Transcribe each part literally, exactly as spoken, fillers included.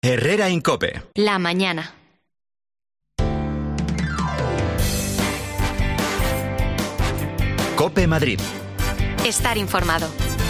Herrera en COPE. La mañana. COPE Madrid. Estar informado.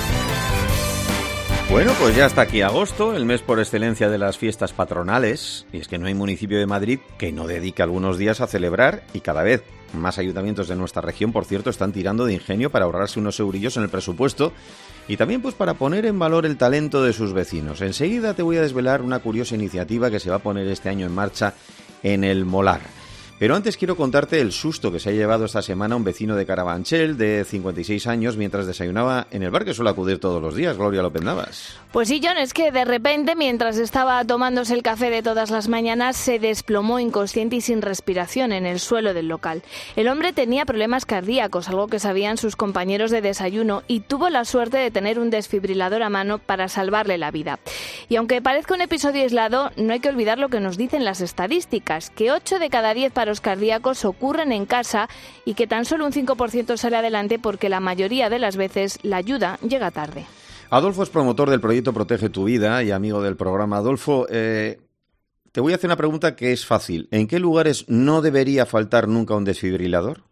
Bueno, pues ya está aquí agosto, el mes por excelencia de las fiestas patronales, y es que no hay municipio de Madrid que no dedique algunos días a celebrar, y cada vez más ayuntamientos de nuestra región, por cierto, están tirando de ingenio para ahorrarse unos eurillos en el presupuesto y también pues para poner en valor el talento de sus vecinos. Enseguida te voy a desvelar una curiosa iniciativa que se va a poner este año en marcha en el Molar. Pero antes quiero contarte el susto que se ha llevado esta semana un vecino de Carabanchel de cincuenta y seis años mientras desayunaba en el bar que suele acudir todos los días. Gloria López Navas. Pues sí, John, es que de repente, mientras estaba tomándose el café de todas las mañanas, se desplomó inconsciente y sin respiración en el suelo del local. El hombre tenía problemas cardíacos, algo que sabían sus compañeros de desayuno, y tuvo la suerte de tener un desfibrilador a mano para salvarle la vida. Y aunque parezca un episodio aislado, no hay que olvidar lo que nos dicen las estadísticas, que ocho de cada diez paros cardíacos ocurren en casa y que tan solo un cinco por ciento sale adelante porque la mayoría de las veces la ayuda llega tarde. Adolfo es promotor del proyecto Protege tu Vida y amigo del programa. Adolfo, eh, te voy a hacer una pregunta que es fácil. ¿En qué lugares no debería faltar nunca un desfibrilador?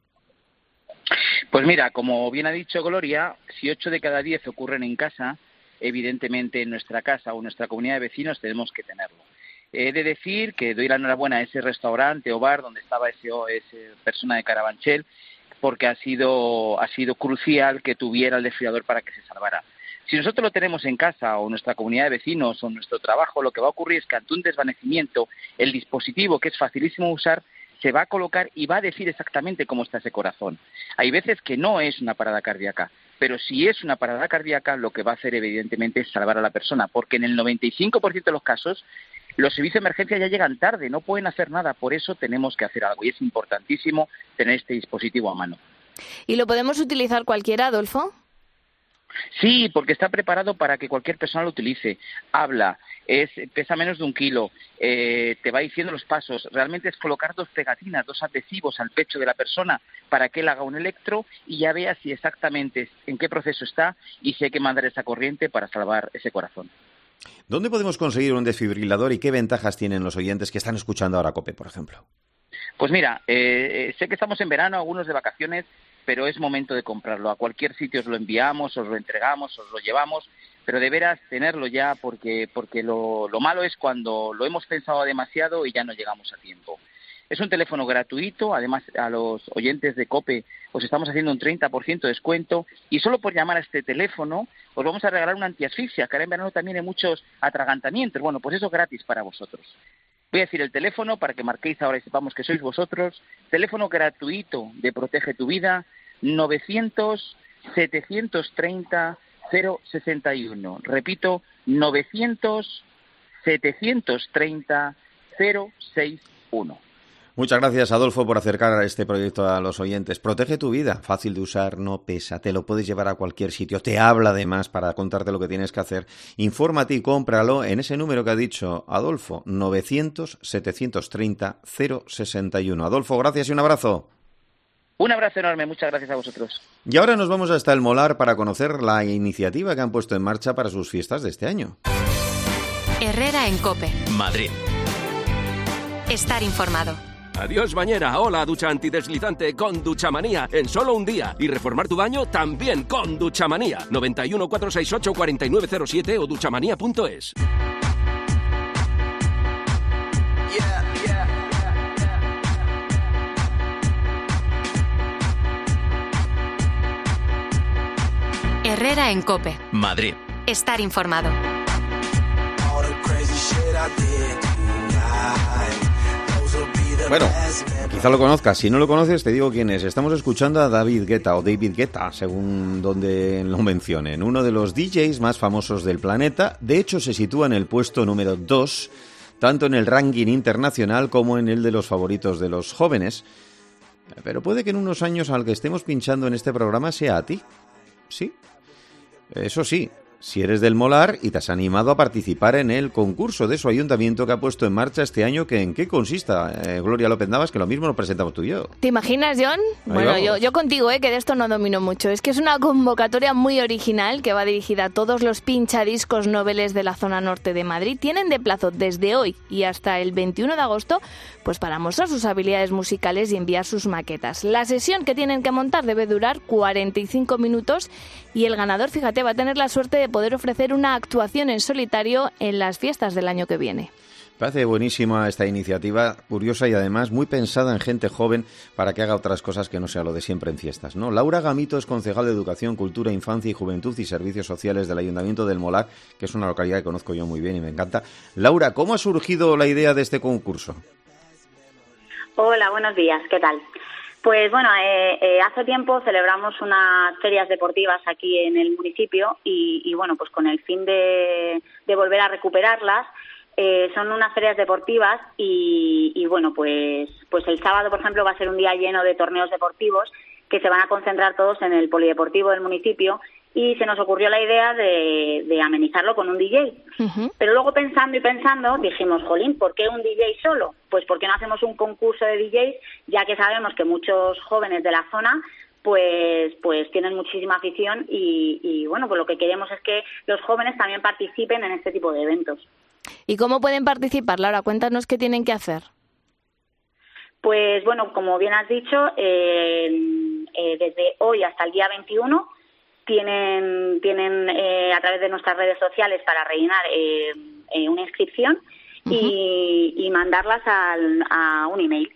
Pues mira, como bien ha dicho Gloria, si ocho de cada diez ocurren en casa, evidentemente en nuestra casa o en nuestra comunidad de vecinos tenemos que tenerlo. He de decir que doy la enhorabuena a ese restaurante o bar donde estaba ese, ese persona de Carabanchel, porque ha sido, ha sido crucial que tuviera el desfibrilador para que se salvara. Si nosotros lo tenemos en casa o en nuestra comunidad de vecinos o en nuestro trabajo, lo que va a ocurrir es que ante un desvanecimiento, el dispositivo, que es facilísimo usar, se va a colocar y va a decir exactamente cómo está ese corazón. Hay veces que no es una parada cardíaca, pero si es una parada cardíaca, lo que va a hacer evidentemente es salvar a la persona, porque en el noventa y cinco por ciento de los casos los servicios de emergencia ya llegan tarde, no pueden hacer nada, por eso tenemos que hacer algo y es importantísimo tener este dispositivo a mano. ¿Y lo podemos utilizar cualquiera, Adolfo? Sí, porque está preparado para que cualquier persona lo utilice. Habla, es, pesa menos de un kilo, eh, te va diciendo los pasos. Realmente es colocar dos pegatinas, dos adhesivos al pecho de la persona para que él haga un electro y ya vea si exactamente en qué proceso está y si hay que mandar esa corriente para salvar ese corazón. ¿Dónde podemos conseguir un desfibrilador y qué ventajas tienen los oyentes que están escuchando ahora COPE, por ejemplo? Pues mira, eh, sé que estamos en verano, algunos de vacaciones, pero es momento de comprarlo. A cualquier sitio os lo enviamos, os lo entregamos, os lo llevamos, pero de veras tenerlo ya porque, porque lo, lo malo es cuando lo hemos pensado demasiado y ya no llegamos a tiempo. Es un teléfono gratuito, además a los oyentes de COPE os estamos haciendo un treinta por ciento de descuento y solo por llamar a este teléfono os vamos a regalar una antiasfixia, que ahora en verano también hay muchos atragantamientos. Bueno, pues eso es gratis para vosotros. Voy a decir el teléfono para que marquéis ahora y sepamos que sois vosotros. Teléfono gratuito de Protege tu Vida, novecientos, setecientos treinta, cero sesenta y uno. Repito, novecientos, setecientos treinta, cero sesenta y uno. Muchas gracias, Adolfo, por acercar este proyecto a los oyentes. Protege tu vida, fácil de usar, no pesa, te lo puedes llevar a cualquier sitio, te habla además para contarte lo que tienes que hacer. Infórmate y cómpralo en ese número que ha dicho Adolfo, novecientos, setecientos treinta, cero sesenta y uno. Adolfo, gracias y un abrazo. Un abrazo enorme, muchas gracias a vosotros. Y ahora nos vamos hasta el Molar para conocer la iniciativa que han puesto en marcha para sus fiestas de este año. Herrera en COPE. Madrid. Estar informado. Adiós bañera, hola ducha antideslizante con Duchamanía en solo un día y reformar tu baño también con Duchamanía. noventa y uno, cuatrocientos sesenta y ocho, cuarenta y nueve cero siete o duchamanía punto es. Herrera en COPE. Madrid. Estar informado. Bueno, quizá lo conozcas. Si no lo conoces, te digo quién es. Estamos escuchando a David Guetta, o David Guetta, según donde lo mencionen. Uno de los D Js más famosos del planeta. De hecho, se sitúa en el puesto número dos, tanto en el ranking internacional como en el de los favoritos de los jóvenes. Pero puede que en unos años al que estemos pinchando en este programa sea a ti. Sí. Eso sí, si eres del Molar y te has animado a participar en el concurso de su ayuntamiento que ha puesto en marcha este año, que ¿en qué consista? Eh, Gloria López Navas, que lo mismo nos presentamos tú y yo. ¿Te imaginas, John? Ahí bueno, vamos. yo, yo contigo, eh, que de esto no domino mucho. Es que es una convocatoria muy original que va dirigida a todos los pinchadiscos noveles de la zona norte de Madrid. Tienen de plazo desde hoy y hasta el veintiuno de agosto pues para mostrar sus habilidades musicales y enviar sus maquetas. La sesión que tienen que montar debe durar cuarenta y cinco minutos y el ganador, fíjate, va a tener la suerte de poder ofrecer una actuación en solitario en las fiestas del año que viene. Parece buenísima esta iniciativa, curiosa y además muy pensada en gente joven para que haga otras cosas que no sea lo de siempre en fiestas, ¿no? Laura Gamito es concejal de Educación, Cultura, Infancia y Juventud y Servicios Sociales del Ayuntamiento del Molar, que es una localidad que conozco yo muy bien y me encanta. Laura, ¿cómo ha surgido la idea de este concurso? Hola, buenos días, ¿qué tal? Pues bueno, eh, eh, hace tiempo celebramos unas ferias deportivas aquí en el municipio y, y bueno, pues con el fin de, de volver a recuperarlas. Eh, son unas ferias deportivas y, y bueno, pues, pues el sábado, por ejemplo, va a ser un día lleno de torneos deportivos que se van a concentrar todos en el polideportivo del municipio y se nos ocurrió la idea de, de amenizarlo con un D J. Uh-huh. Pero luego pensando y pensando dijimos, jolín, ¿por qué un D J solo? Pues ¿por qué no hacemos un concurso de D Js? Ya que sabemos que muchos jóvenes de la zona pues pues tienen muchísima afición y, y bueno, pues lo que queremos es que los jóvenes también participen en este tipo de eventos. ¿Y cómo pueden participar, Laura? Cuéntanos qué tienen que hacer. Pues bueno, como bien has dicho, eh, eh, desde hoy hasta el día veintiuno tienen tienen eh, a través de nuestras redes sociales para rellenar eh, eh, una inscripción uh-huh. y, y mandarlas al, a un email.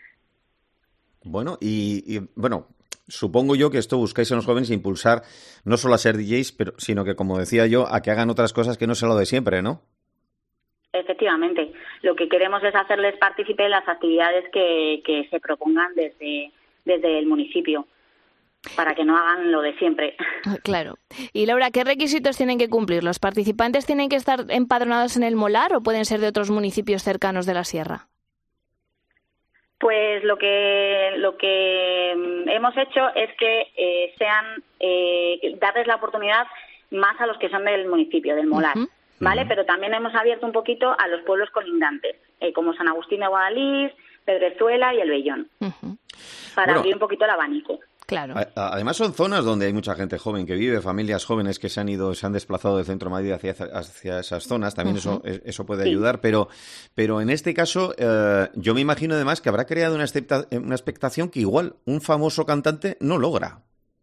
Bueno, y, y bueno... Supongo yo que esto buscáis en los jóvenes impulsar no solo a ser D Js, pero, sino que, como decía yo, a que hagan otras cosas que no sea lo de siempre, ¿no? Efectivamente. Lo que queremos es hacerles partícipe en las actividades que, que se propongan desde, desde el municipio, para que no hagan lo de siempre. Claro. Y Laura, ¿qué requisitos tienen que cumplir? ¿Los participantes tienen que estar empadronados en el Molar o pueden ser de otros municipios cercanos de la sierra? Pues lo que lo que hemos hecho es que eh, sean eh, darles la oportunidad más a los que son del municipio, del Molar, uh-huh. ¿vale? Uh-huh. Pero también hemos abierto un poquito a los pueblos colindantes, eh, como San Agustín de Guadalís, Pedrezuela y El Vellón, uh-huh. para bueno, abrir un poquito el abanico. Claro. Además son zonas donde hay mucha gente joven que vive, familias jóvenes que se han ido, se han desplazado del centro de Madrid hacia, hacia esas zonas. También uh-huh. eso eso puede sí. ayudar, pero pero en este caso eh, yo me imagino además que habrá creado una, expecta, una expectación que igual un famoso cantante no logra.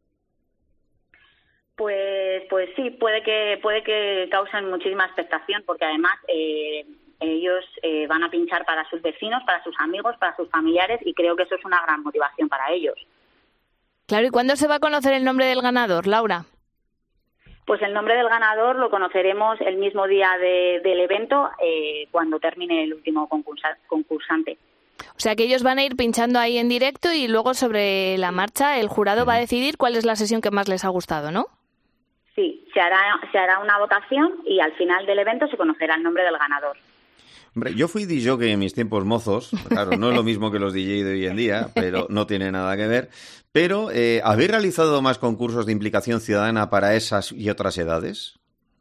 Pues pues sí, puede que puede que causen muchísima expectación, porque además eh, ellos eh, van a pinchar para sus vecinos, para sus amigos, para sus familiares, y creo que eso es una gran motivación para ellos. Claro, ¿y cuándo se va a conocer el nombre del ganador, Laura? Pues el nombre del ganador lo conoceremos el mismo día de, del evento, eh, cuando termine el último concursa, concursante. O sea que ellos van a ir pinchando ahí en directo y luego sobre la marcha el jurado va a decidir cuál es la sesión que más les ha gustado, ¿no? Sí, se hará, se hará una votación y al final del evento se conocerá el nombre del ganador. Hombre, yo fui D J en mis tiempos mozos, claro, no es lo mismo que los D J de hoy en día, pero no tiene nada que ver. Pero, eh, ¿habéis realizado más concursos de implicación ciudadana para esas y otras edades?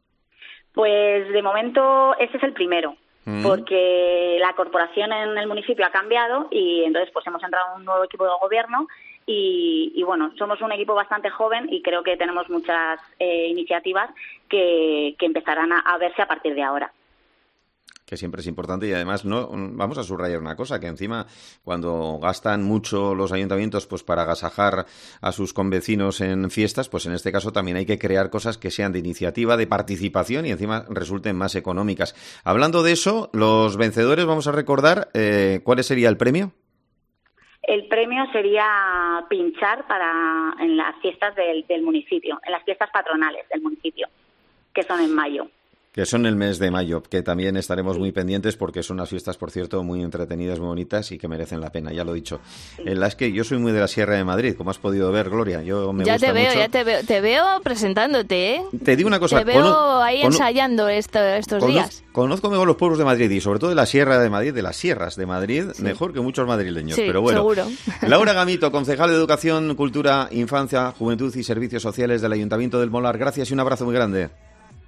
Pues de momento este es el primero, mm. porque la corporación en el municipio ha cambiado y entonces pues hemos entrado en un nuevo equipo de gobierno y, y bueno, somos un equipo bastante joven y creo que tenemos muchas eh, iniciativas que, que empezarán a, a verse a partir de ahora. Que siempre es importante y además no vamos a subrayar una cosa, que encima cuando gastan mucho los ayuntamientos pues para agasajar a sus convecinos en fiestas, pues en este caso también hay que crear cosas que sean de iniciativa, de participación y encima resulten más económicas. Hablando de eso, los vencedores, vamos a recordar eh, ¿cuál sería el premio? El premio sería pinchar para en las fiestas del, del municipio, en las fiestas patronales del municipio, que son en mayo. Que son el mes de mayo, que también estaremos muy pendientes porque son unas fiestas, por cierto, muy entretenidas, muy bonitas y que merecen la pena, ya lo he dicho. Sí. En la es que yo soy muy de la Sierra de Madrid, como has podido ver, Gloria. Yo me ya gusta te veo, mucho. ya te veo, te veo presentándote, ¿eh? Te digo una cosa. Te veo cono- ahí cono- ensayando esto, estos cono- días. Conozco mejor los pueblos de Madrid y sobre todo de la Sierra de Madrid, de las sierras de Madrid, sí. mejor que muchos madrileños. Sí, pero bueno. seguro. Laura Gamito, concejal de Educación, Cultura, Infancia, Juventud y Servicios Sociales del Ayuntamiento del Molar. Gracias y un abrazo muy grande.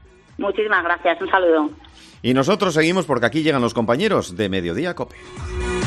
Muchísimas gracias, un saludo. Y nosotros seguimos porque aquí llegan los compañeros de Mediodía COPE.